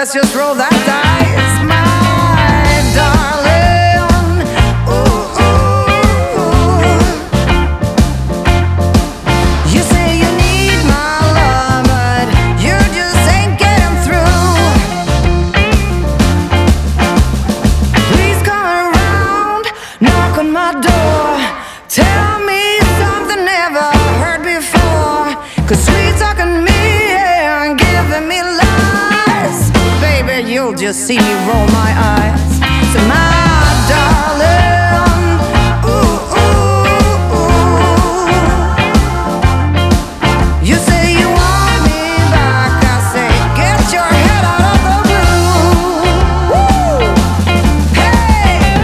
let's just roll that dice, my darling. Ooh, ooh, ooh. You say you need my love, but you just ain't getting through. Please come around, knock on my door, tell me something never heard before. 'Cause sweet talking me and giving me lies, baby, you'll just see me roll my eyes. So my darling, ooh, ooh, ooh. You say you want me back, I say get your head out of the blue. Woo! Hey!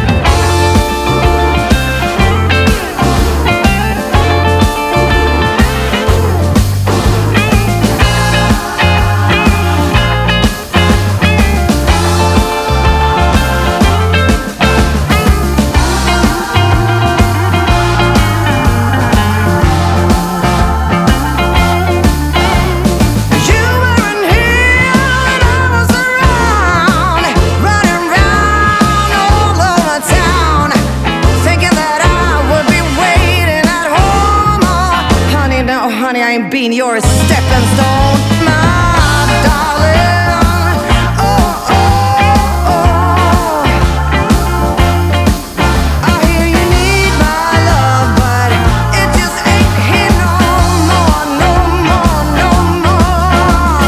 You weren't here when I was around, running round all over town, thinking that I would be waiting at home. Oh, honey, no, honey, I ain't been your stepping stone, my darling. Oh, oh, oh. I hear you need my love, but it just ain't here no more, no more, no more.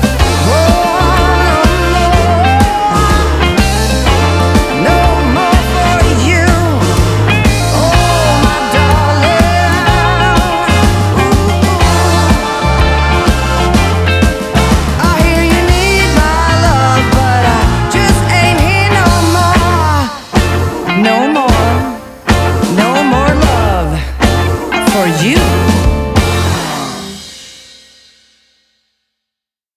Oh, no more for you. Oh, my darling. I hear you need my love, but I just ain't here no more. No more love for you.